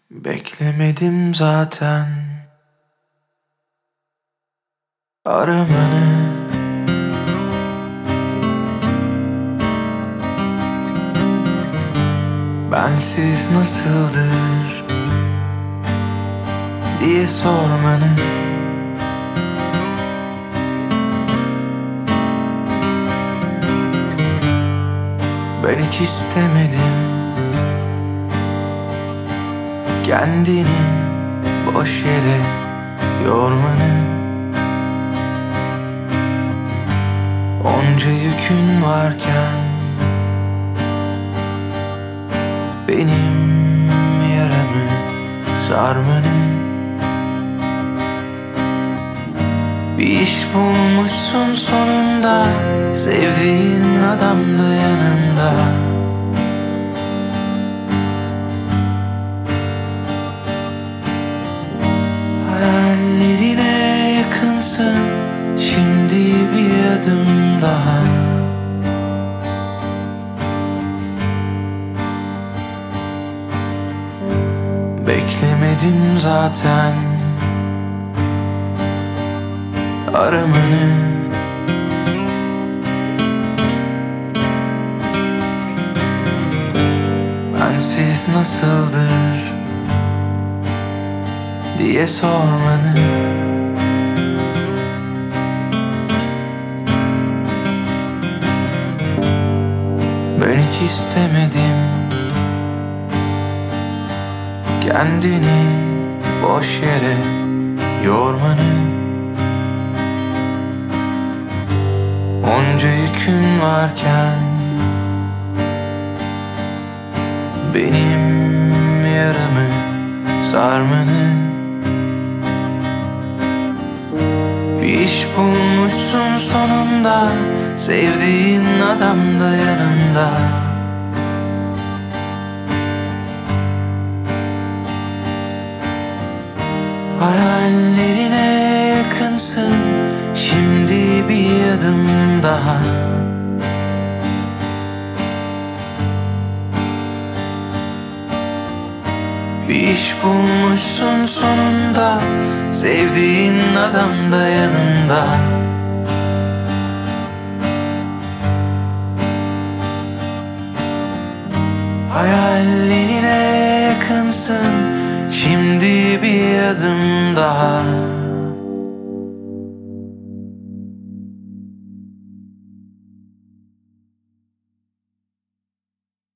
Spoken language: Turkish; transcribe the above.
Beklemedim zaten aramanı. Bensiz nasıldır diye sormanı. Ben hiç istemedim kendini boş yere yormanı. Onca yükün varken benim yaramı sarmanı. Bir iş bulmuşsun sonunda, sevdiğin adam da yanımda. Hayallerine yakınsın, şimdi bir adım daha. Beklemedim zaten aramanı. Bensiz nasıldır diye sormanı. Ben hiç istemedim kendini boş yere yormanı. Onca yükün varken benim yaramı sarmanı. Bir iş bulmuşsun sonunda, sevdiğin adam da yanında. Hayallerine yakınsın, şimdi bir adım daha. Bir iş bulmuşsun sonunda, sevdiğin adam da yanında. Hayallerine yakınsın, şimdi bir adım daha.